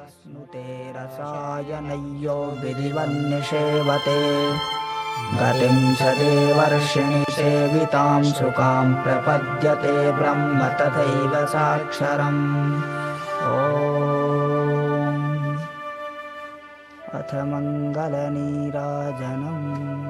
स्नुते रसायनय्यो विधिवन्निषेवते गतिं च देवर्षिणि सेवितां सुखां प्रपद्यते ब्रह्म तथैव साक्षरम् अथ मङ्गलनीराजनम्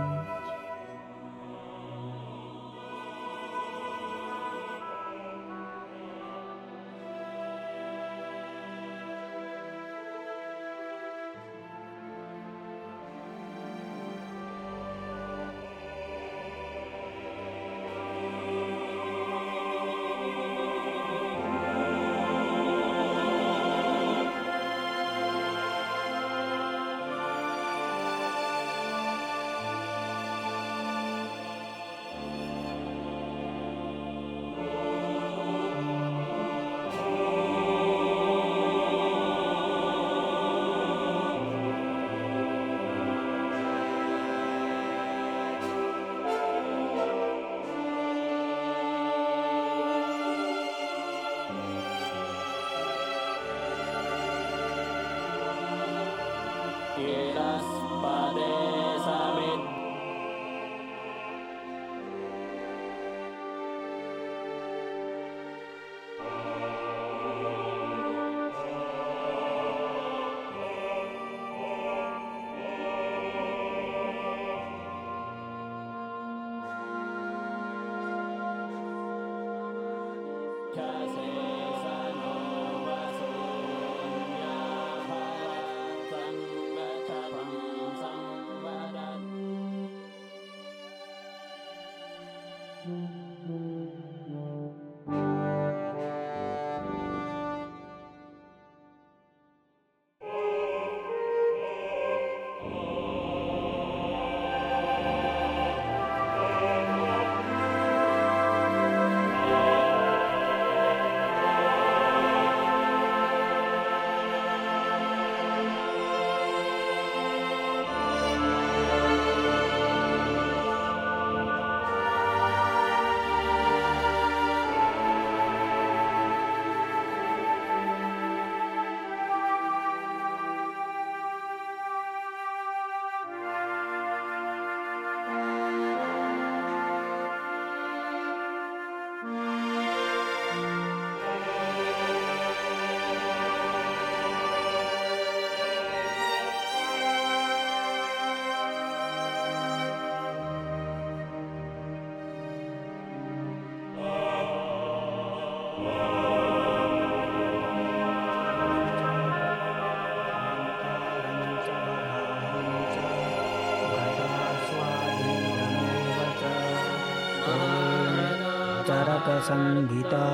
चरकसंहिता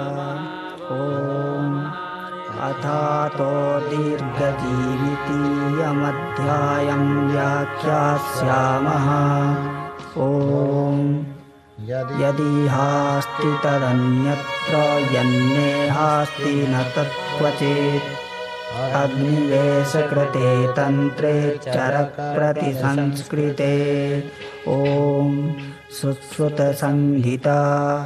अथातो दीर्घजीवितीयमध्यायं व्याख्यास्यामः यदिहास्ति तदन्यत्र यन्नेहास्ति न तत्क्वचित् अग्निवेशकृते तन्त्रे चरकप्रतिसंस्कृते सुश्रुतसंहिता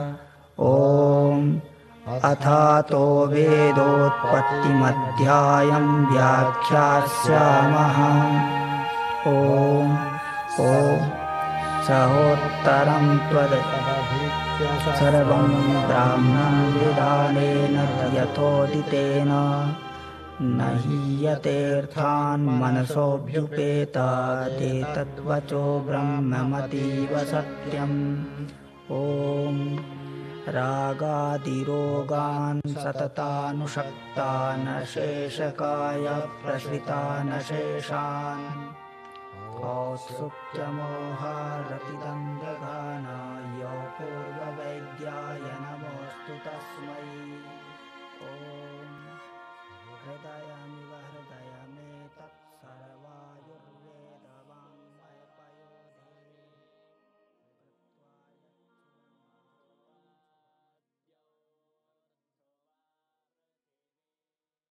अथातो वेदोत्पत्तिमध्यायं व्याख्यास्यामः सहोत्तरं त्वदधिक्य सर्वं ब्राह्मणविधानेन यथोदितेन न हीयतेऽर्थान् मनसोऽभ्युपेता ते तद्वचो ब्रह्ममतीव सत्यम् रागादिरोगान् सततानुषक्तान् शेषकाय प्रसृतान् शेषान् औत्सुक्यमोहारतिदं